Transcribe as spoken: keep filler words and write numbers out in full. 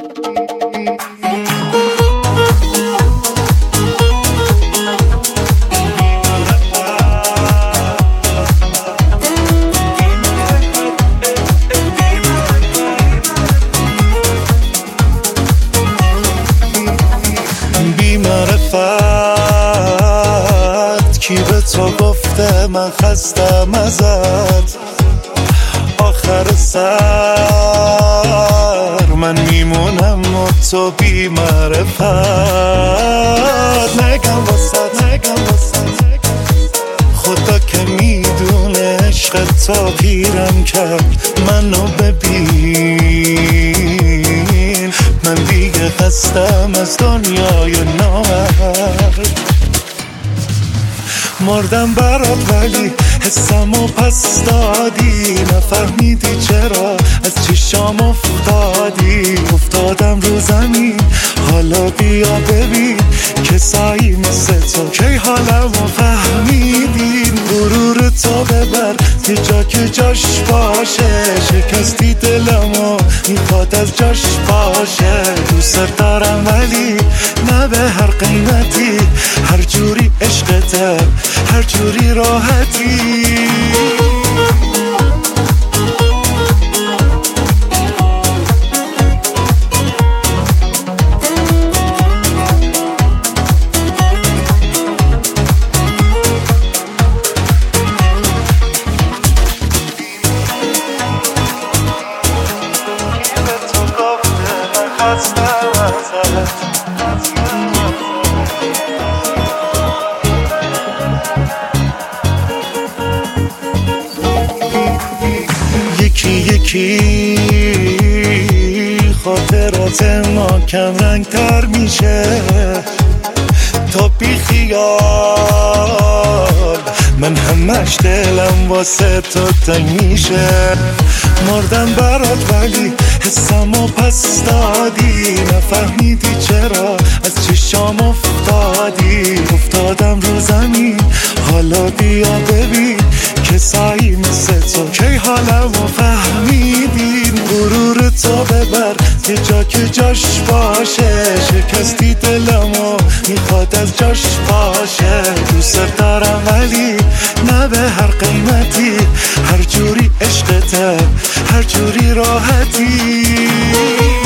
کی به تو گفته من خستم ازت؟ آخر سر من میمونم و تو بی معرفت. نگم واسه نگم واسه خدا که میدونه عشق تا پیرم کرد. منو ببین من دیگه خستم از دنیای نامرد. مردم برات ولی حسمو پس دادی. نفهمیدی چرا از چشام افتادی. افتادم رو زمین حالا بیا ببین کسایی مثل تو کی حالمو فهمیدین. غرور تو ببر یه جا که جاش باشه. شکستی دلمو میخواد از جاش باشه. دوست دارم ولی نه به هر قیمتی. هر جوری عشقته هر جوری راحتی. یکی یکی خاطرات ما کم رنگ تر میشه. تا بی خیال من همش دلم واسه تو تنگ میشه. مردم برات ولی حسمو پس دادی. نفهمیدی چرا از چشام افتادی. افتادم رو زمین حالا بیا ببین کسایی مثل تو کی حالمو فهمیدین. غرور تو ببر یه جا که جاش باشه. شکستی دلمو میخواد از جاش باشه. دوست دارم ولی نه به هر قیمتی. هر جوری عشقته هر جوری راحتی.